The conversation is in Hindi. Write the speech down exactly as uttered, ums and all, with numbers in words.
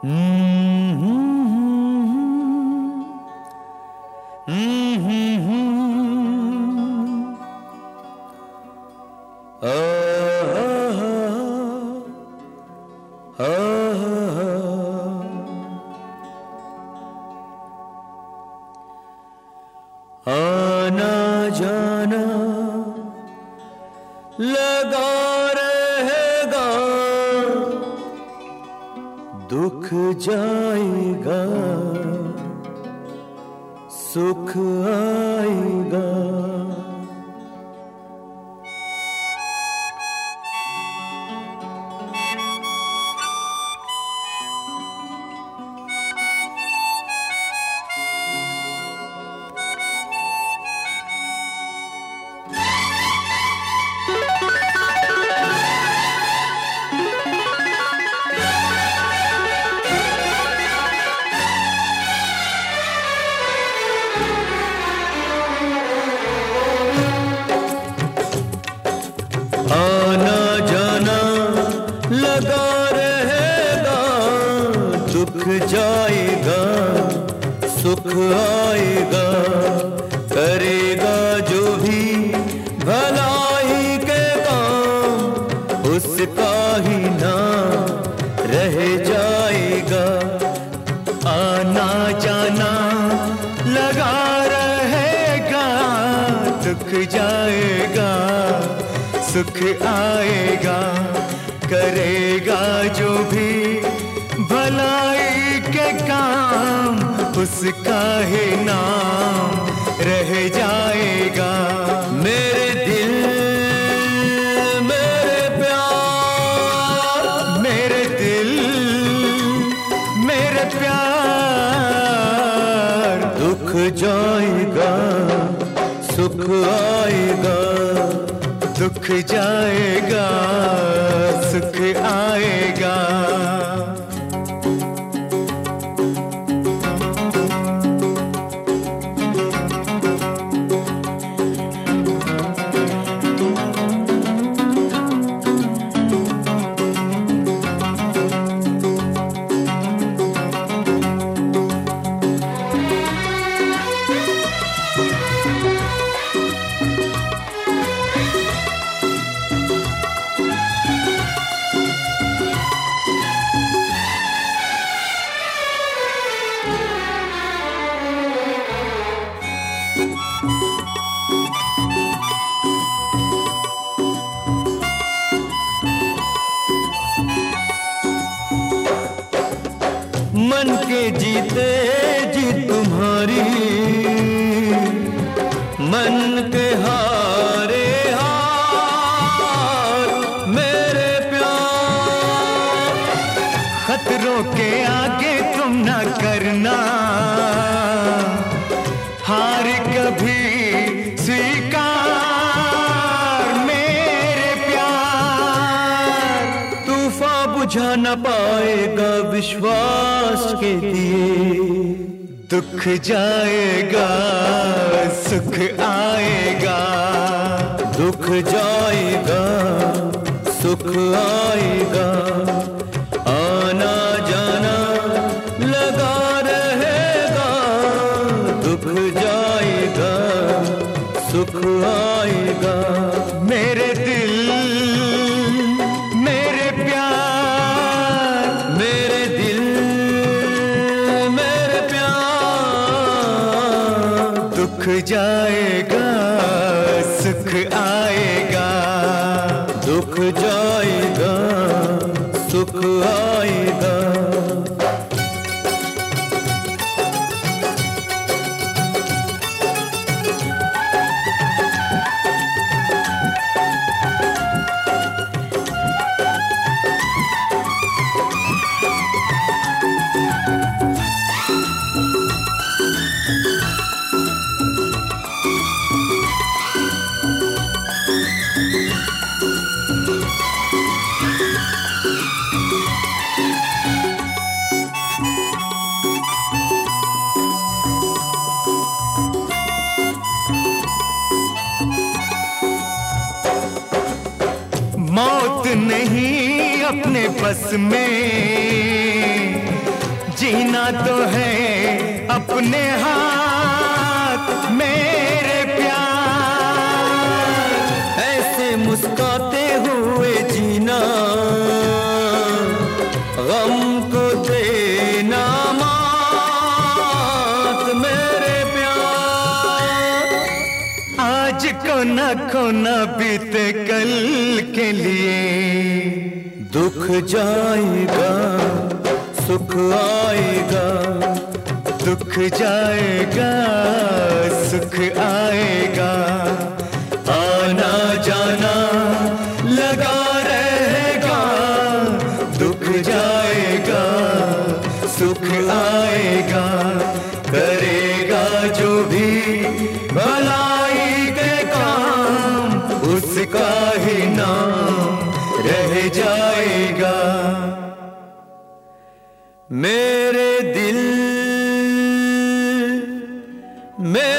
आना जाना लगा रहेगा, दुख जाएगा सुख आएगा। आना जाना लगा रहेगा, दुख जाएगा सुख आएगा। करेगा जो भी भलाई के काम, उसका ही नाम रह जाएगा। आना जाना लगा रहेगा, दुख जाएगा सुख आएगा। करेगा जो भी भलाई के काम, उसका ही नाम रह जाएगा। मेरे दिल मेरे प्यार, मेरे दिल मेरे प्यार, दुख जाएगा सुख आएगा। दुख जाएगा सुख आएगा। मन के जीते जी तुम्हारी, मन के हारे हार मेरे प्यार। खतरों के आगे तुम ना करना हार कभी स्वीकार मेरे प्यार। तूफान बुझा न पाएगा विश्वास के दिए, दुख जाएगा सुख आएगा। दुख जाएगा सुख आएगा। आना जाना लगा रहेगा, दुख जाएगा सुख आएगा। मेरे दिल मेरे प्यार, मेरे दिल मेरे प्यार, दुख जाएगा सुख आएगा। दुख जाएगा सुख आएगा। मौत नहीं अपने बस में, तो है अपने हाथ मेरे प्यार, ऐसे मुस्कुराते हुए जीना, गम को देना मात मेरे प्यार। आज को ना खोना बीते कल के लिए, दुख जाएगा सुख आएगा, दुख जाएगा सुख आएगा, आना जाना लगा रहेगा, दुख जाएगा सुख आएगा, करेगा जो भी भलाई के काम, उसका ही नाम रह जाएगा। मेरे दिल में